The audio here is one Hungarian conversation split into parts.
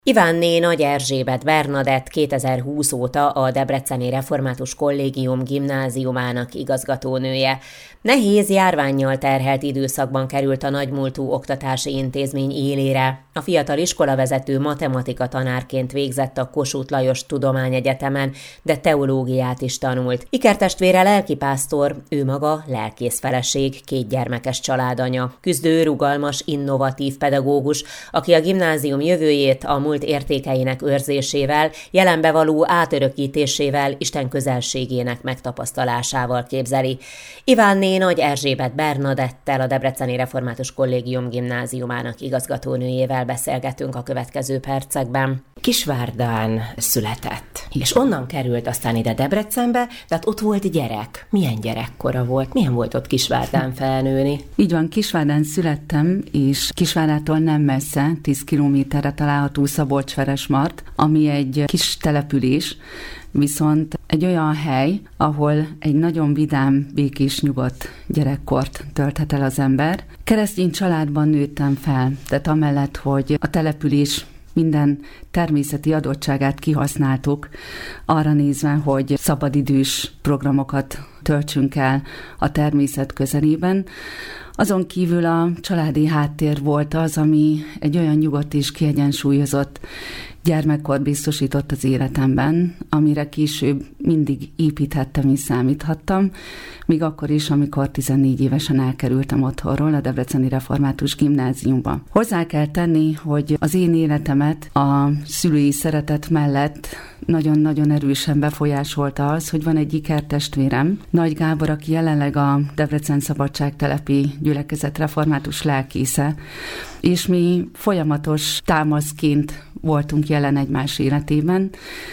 Ivánné Nagy Erzsébet Bernadett 2020 óta a Debreceni Református Kollégium gimnáziumának igazgatónője. Nehéz járvánnyal terhelt időszakban került a nagymúltú oktatási intézmény élére. A fiatal iskolavezető matematika tanárként végzett a Kossuth Lajos Tudományegyetemen, de teológiát is tanult. Ikertestvére lelkipásztor, ő maga lelkész feleség, 2 gyermekes családanya. Küzdő, rugalmas, innovatív pedagógus, aki a gimnázium jövőjét a múlt értékeinek őrzésével, jelenbe való átörökítésével, Isten közelségének megtapasztalásával képzeli. Ivánné Nagy Erzsébet Bernadettel, a Debreceni Református Kollégium gimnáziumának igazgatónőjével beszélgetünk a következő percekben. Kisvárdán született, és onnan került aztán ide Debrecenbe, tehát ott volt gyerek. Milyen gyerekkora volt? Milyen volt ott Kisvárdán felnőni? Így van, Kisvárdán születtem, és Kisvárdától nem messze, 10 kilométerre található Szabolcs-Veresmart, ami egy kis település, viszont egy olyan hely, ahol egy nagyon vidám, békés, nyugodt gyerekkort tölthet el az ember. Keresztény családban nőttem fel, tehát amellett, hogy a település minden természeti adottságát kihasználtuk, arra nézve, hogy szabadidős programokat töltsünk el a természet közelében. Azon kívül a családi háttér volt az, ami egy olyan nyugodt és kiegyensúlyozott gyermekkort biztosított az életemben, amire később mindig építhettem és számíthattam, még akkor is, amikor 14 évesen elkerültem otthonról a Debreceni Református Gimnáziumba. Hozzá kell tenni, hogy az én életemet a szülői szeretet mellett nagyon-nagyon erősen befolyásolta az, hogy van egy ikertestvérem, Nagy Gábor, aki jelenleg a Debrecen Szabadságtelepi gyülekezet református lelkésze, és mi folyamatos támaszként voltunk jelen egymás életében.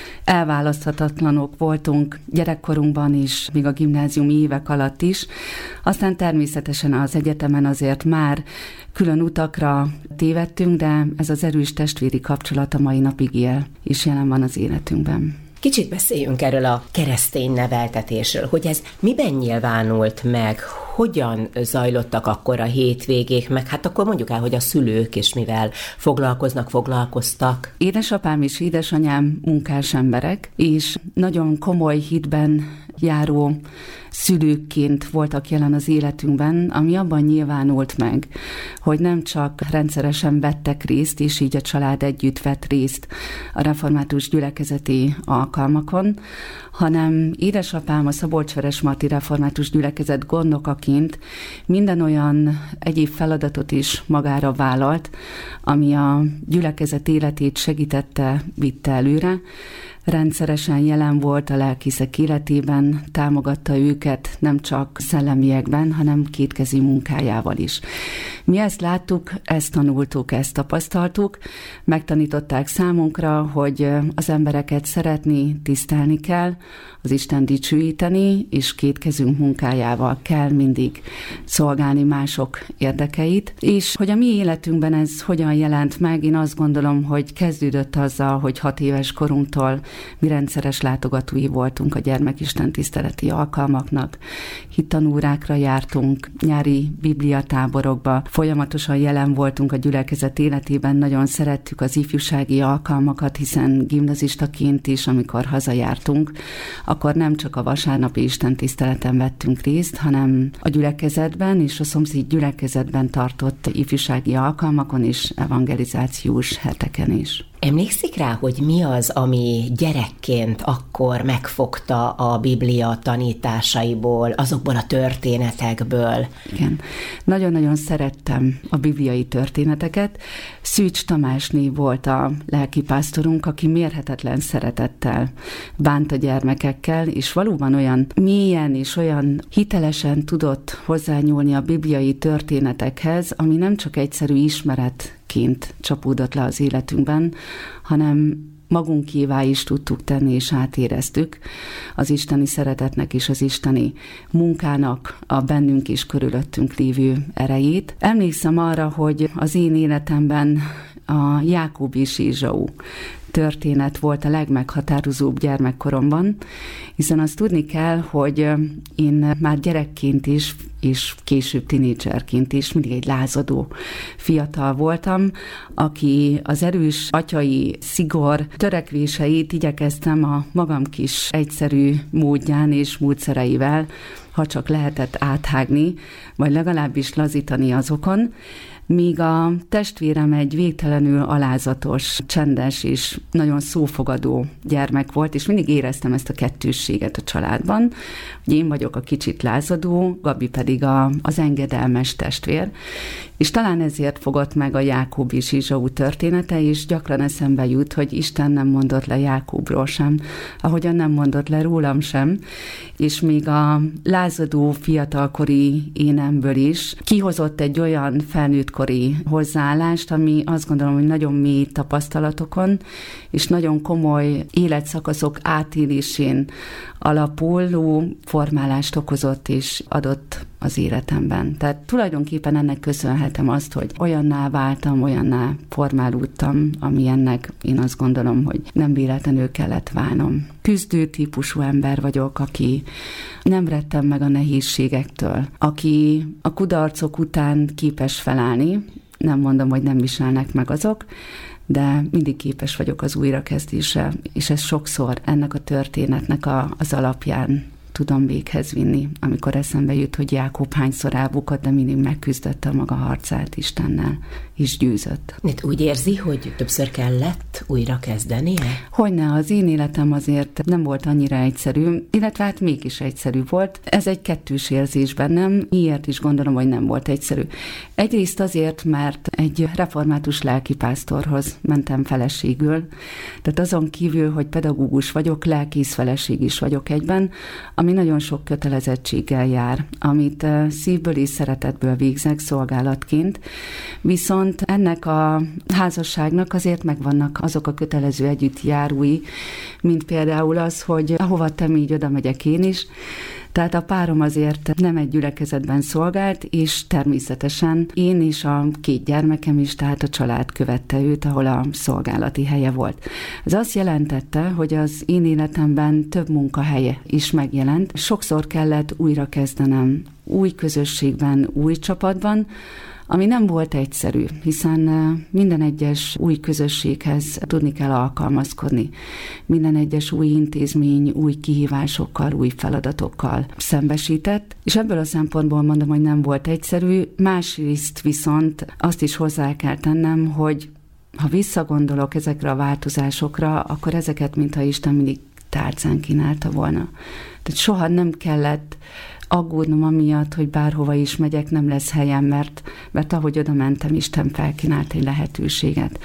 Elválaszthatatlanok voltunk gyerekkorunkban is, még a gimnáziumi évek alatt is. Aztán természetesen az egyetemen azért már külön utakra tévedtünk, de ez az erős testvéri kapcsolat a mai napig él, és jelen van az életünkben. Kicsit beszéljünk erről a keresztény neveltetésről, hogy ez miben nyilvánult meg, hogyan zajlottak akkor a hétvégék, meg hát akkor mondjuk el, hogy a szülők is mivel foglalkoztak. Édesapám és édesanyám munkás emberek, és nagyon komoly hitben járó szülőkként voltak jelen az életünkben, ami abban nyilvánult meg, hogy nem csak rendszeresen vettek részt, és így a család együtt vett részt a református gyülekezeti alkalmakon, hanem édesapám a Szabolcs-Veresmarty református gyülekezet gondnokaként minden olyan egyéb feladatot is magára vállalt, ami a gyülekezet életét segítette, vitte előre. Rendszeresen jelen volt a lelkészek életében, támogatta őket nem csak szellemiekben, hanem kétkezi munkájával is. Mi ezt láttuk, ezt tanultuk, ezt tapasztaltuk, megtanították számunkra, hogy az embereket szeretni, tisztelni kell, az Isten dicsőíteni, és kétkezünk munkájával kell mindig szolgálni mások érdekeit. És hogy a mi életünkben ez hogyan jelent meg, én azt gondolom, hogy kezdődött azzal, hogy 6 éves korunktól mi rendszeres látogatói voltunk a gyermekisten tiszteleti alkalmaknak, hittanórákra jártunk, nyári bibliatáborokba, folyamatosan jelen voltunk a gyülekezet életében, nagyon szerettük az ifjúsági alkalmakat, hiszen gimnazistaként is, amikor hazajártunk, akkor nem csak a vasárnapi istentiszteleten vettünk részt, hanem a gyülekezetben és a szomszéd gyülekezetben tartott ifjúsági alkalmakon és evangelizációs heteken is. Emlékszik rá, hogy mi az, ami gyerekként akkor megfogta a Biblia tanításaiból, azokból a történetekből? Igen. Nagyon-nagyon szerettem a bibliai történeteket. Szűcs Tamásné volt a lelkipásztorunk, aki mérhetetlen szeretettel bánt a gyermekekkel, és valóban olyan mélyen és olyan hitelesen tudott hozzányúlni a bibliai történetekhez, ami nem csak egyszerű ismeretként csapódott le az életünkben, hanem magunkévá is tudtuk tenni, és átéreztük az isteni szeretetnek és az isteni munkának a bennünk és körülöttünk lévő erejét. Emlékszem arra, hogy az én életemben a Jákób és Ézsau történet volt a legmeghatározóbb gyermekkoromban, hiszen azt tudni kell, hogy én már gyerekként is, és később tinédzserként is mindig egy lázadó fiatal voltam, aki az erős atyai szigor törekvéseit igyekeztem a magam kis egyszerű módján és módszereivel, ha csak lehetett áthágni, vagy legalábbis lazítani azokon, míg a testvérem egy végtelenül alázatos, csendes és nagyon szófogadó gyermek volt, és mindig éreztem ezt a kettősséget a családban, hogy én vagyok a kicsit lázadó, Gabi pedig az engedelmes testvér, és talán ezért fogott meg a Jákób és Ézsau története, és gyakran eszembe jut, hogy Isten nem mondott le Jákóbról sem, ahogyan nem mondott le rólam sem, és még a lázadó fiatalkori énemből is kihozott egy olyan felnőttkori hozzáállást, ami azt gondolom, hogy nagyon mély tapasztalatokon, és nagyon komoly életszakaszok átélésén alapuló formálást okozott és adott az életemben. Tehát tulajdonképpen ennek köszönhetem azt, hogy olyanná váltam, olyanná formálódtam, amilyennek én azt gondolom, hogy nem véletlenül kellett válnom. Küzdő típusú ember vagyok, aki nem rettem meg a nehézségektől, aki a kudarcok után képes felállni, nem mondom, hogy nem viselnek meg azok, de mindig képes vagyok az újrakezdésre, és ez sokszor ennek a történetnek az alapján tudom véghez vinni, amikor eszembe jut, hogy Jákób hányszor elbukott, de mindig megküzdötte a maga harcát Istennel, és győzött. Úgy érzi, hogy többször kellett újra kezdenie? Hogyne, az én életem azért nem volt annyira egyszerű, illetve hát mégis egyszerű volt. Ez egy kettős érzés bennem, miért is gondolom, hogy nem volt egyszerű. Egyrészt azért, mert egy református lelkipásztorhoz mentem feleségül, tehát azon kívül, hogy pedagógus vagyok, lelkész feleség is vagyok egyben, ami nagyon sok kötelezettséggel jár, amit szívből és szeretetből végzek szolgálatként, viszont ennek a házasságnak azért megvannak azok a kötelező együttjárói, mint például az, hogy ahova te így, oda megyek én is. Tehát a párom azért nem egy gyülekezetben szolgált, és természetesen én és a 2 gyermekem is, tehát a család követte őt, ahol a szolgálati helye volt. Ez azt jelentette, hogy az én életemben több munkahelye is megjelent. Sokszor kellett újra kezdenem új közösségben, új csapatban, ami nem volt egyszerű, hiszen minden egyes új közösséghez tudni kell alkalmazkodni. Minden egyes új intézmény új kihívásokkal, új feladatokkal szembesített, és ebből a szempontból mondom, hogy nem volt egyszerű. Másrészt viszont azt is hozzá kell tennem, hogy ha visszagondolok ezekre a változásokra, akkor ezeket, mintha Isten mindig tárcán kínálta volna. Tehát soha nem kellett aggódnom amiatt, hogy bárhova is megyek, nem lesz helyem, mert ahogy oda mentem, Isten felkínált egy lehetőséget.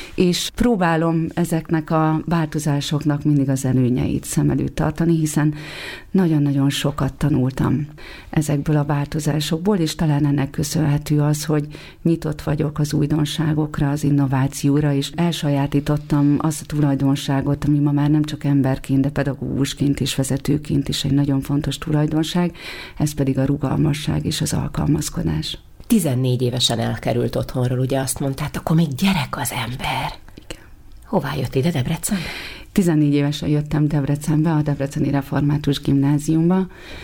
És próbálom ezeknek a változásoknak mindig az előnyeit szem előtt tartani, hiszen nagyon-nagyon sokat tanultam ezekből a változásokból, és talán ennek köszönhető az, hogy nyitott vagyok az újdonságokra, az innovációra, és elsajátítottam azt a tulajdonságot, ami ma már nem csak emberként, de pedagógusként és vezetőként is egy nagyon fontos tulajdonság, ez pedig a rugalmasság és az alkalmazkodás. 14 évesen elkerült otthonról, ugye azt mondtát, akkor még gyerek az ember. Igen. Hová jött ide, Debrecenbe? 14 évesen jöttem Debrecenbe, a Debreceni Református Gimnáziumba.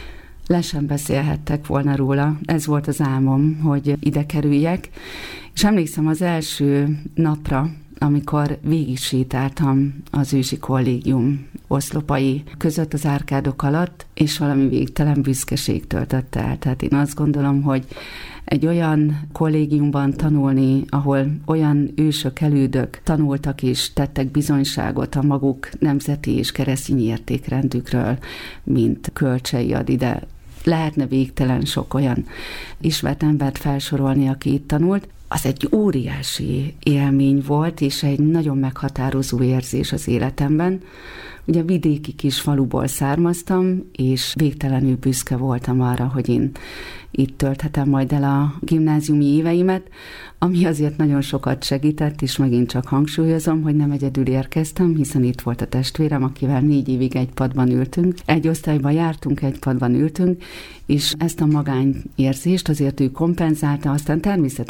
Le sem beszélhettek volna róla. Ez volt az álmom, hogy ide kerüljek. És emlékszem az első napra, amikor végig sétáltam az ősi kollégium oszlopai között az árkádok alatt, és valami végtelen büszkeség töltött el. Tehát én azt gondolom, hogy egy olyan kollégiumban tanulni, ahol olyan ősök, elődök tanultak és tettek bizonyságot a maguk nemzeti és keresztény értékrendükről, mint Kölcsei Adi, de lehetne végtelen sok olyan ismert embert felsorolni, aki itt tanult. Az egy óriási élmény volt, és egy nagyon meghatározó érzés az életemben. Ugye vidéki kis faluból származtam, és végtelenül büszke voltam arra, hogy én itt tölthetem majd el a gimnáziumi éveimet, ami azért nagyon sokat segített, és megint csak hangsúlyozom, hogy nem egyedül érkeztem, hiszen itt volt a testvérem, akivel 4 évig egy padban ültünk, egy osztályban jártunk, egy padban ültünk, és ezt a magányérzést azért ő kompenzálta, aztán természetesen, ha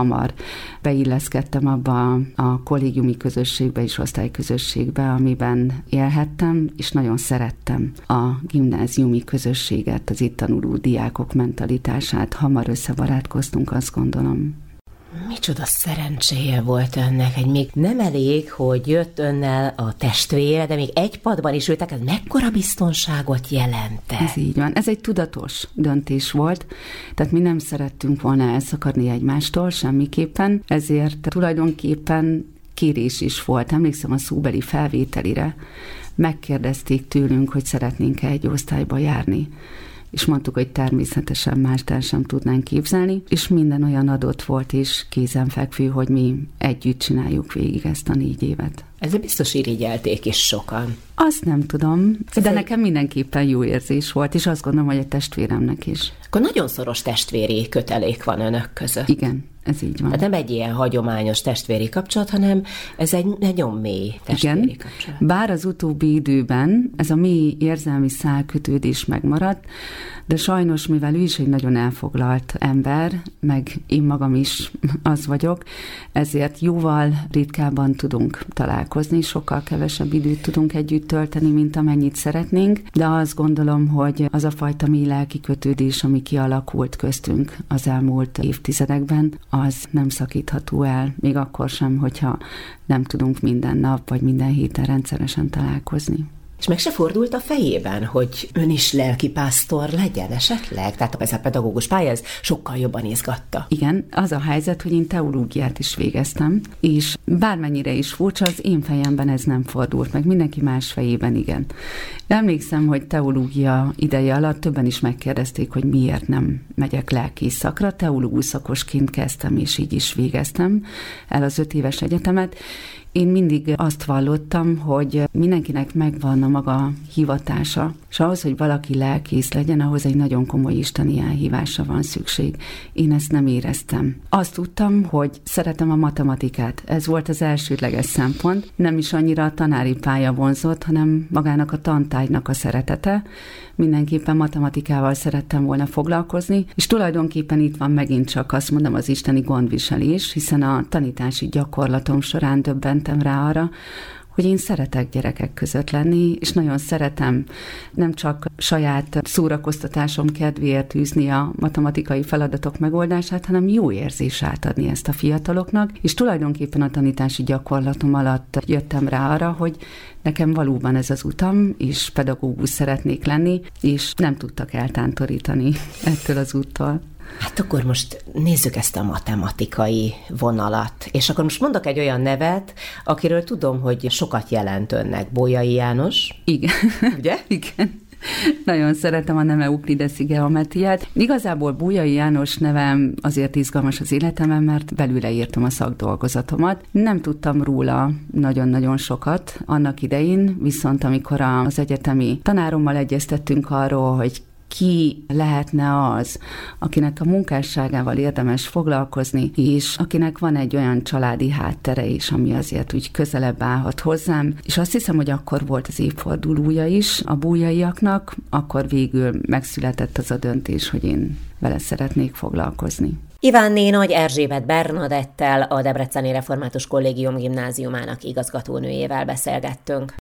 hamar beilleszkedtem abba a kollégiumi közösségbe és osztályközösségbe, amiben élhettem, és nagyon szerettem a gimnáziumi közösséget, az itt tanuló diákok mentalitását. Hamar összebarátkoztunk, azt gondolom. Micsoda szerencséje volt önnek, hogy még nem elég, hogy jött önnel a testvére, de még egy padban is ültek, ez mekkora biztonságot jelent? Ez így van. Ez egy tudatos döntés volt, tehát mi nem szerettünk volna elszakadni egymástól semmiképpen, ezért tulajdonképpen kérés is volt. Emlékszem a szóbeli felvételire, megkérdezték tőlünk, hogy szeretnénk-e egy osztályba járni. És mondtuk, hogy természetesen mást el sem tudnánk képzelni, és minden olyan adott volt és kézenfekvő, hogy mi együtt csináljuk végig ezt a 4 évet. Ezzel biztos irigyelték is sokan. Azt nem tudom, de nekem mindenképpen jó érzés volt, és azt gondolom, hogy a testvéremnek is. Akkor nagyon szoros testvéri kötelék van önök között. Igen, ez így van. Tehát nem egy ilyen hagyományos testvéri kapcsolat, hanem ez egy nagyon mély testvéri kapcsolat. Bár az utóbbi időben ez a mély érzelmi szálkötődés megmaradt, de sajnos, mivel ő is egy nagyon elfoglalt ember, meg én magam is az vagyok, ezért jóval ritkábban tudunk találkozni, sokkal kevesebb időt tudunk együtt tölteni, mint amennyit szeretnénk, de azt gondolom, hogy az a fajta mély lelki kötődés, ami kialakult köztünk az elmúlt évtizedekben, az nem szakítható el, még akkor sem, hogyha nem tudunk minden nap vagy minden héten rendszeresen találkozni. És meg se fordult a fejében, hogy ön is lelkipásztor legyen esetleg? Tehát ez a pedagógus pálya, ez sokkal jobban izgatta. Igen, az a helyzet, hogy én teológiát is végeztem, és bármennyire is furcsa, az én fejemben ez nem fordult meg, mindenki más fejében igen. De emlékszem, hogy teológia ideje alatt többen is megkérdezték, hogy miért nem megyek lelkész szakra. Teológus szakosként kezdtem, és így is végeztem el az 5 éves egyetemet. Én mindig azt vallottam, hogy mindenkinek megvan a maga hivatása, és ahhoz, hogy valaki lelkész legyen, ahhoz egy nagyon komoly isteni elhívásra van szükség. Én ezt nem éreztem. Azt tudtam, hogy szeretem a matematikát. Ez volt az elsődleges szempont. Nem is annyira a tanári pálya vonzott, hanem magának a tantárgynak a szeretete. Mindenképpen matematikával szerettem volna foglalkozni, és tulajdonképpen itt van megint csak azt mondom az isteni gondviselés, hiszen a tanítási gyakorlatom során döbbentem rá arra, hogy én szeretek gyerekek között lenni, és nagyon szeretem nem csak saját szórakoztatásom kedvéért űzni a matematikai feladatok megoldását, hanem jó érzés átadni ezt a fiataloknak, és tulajdonképpen a tanítási gyakorlatom alatt jöttem rá arra, hogy nekem valóban ez az utam, és pedagógus szeretnék lenni, és nem tudtak eltántorítani ettől az úttól. Hát akkor most nézzük ezt a matematikai vonalat. És akkor most mondok egy olyan nevet, akiről tudom, hogy sokat jelent önnek. Bolyai János. Igen. Ugye? Igen. Nagyon szeretem a nem euklideszi geometriát. Igazából Bolyai János nevem azért izgalmas az életemben, mert belőle írtam a szakdolgozatomat. Nem tudtam róla nagyon-nagyon sokat annak idején, viszont amikor az egyetemi tanárommal egyeztettünk arról, hogy ki lehetne az, akinek a munkásságával érdemes foglalkozni, és akinek van egy olyan családi háttere is, ami azért úgy közelebb állhat hozzám. És azt hiszem, hogy akkor volt az évfordulója is a Bolyaiaknak, akkor végül megszületett az a döntés, hogy én vele szeretnék foglalkozni. Ivánné Nagy Erzsébet Bernadettel, a Debreceni Református Kollégium Gimnáziumának igazgatónőjével beszélgettünk.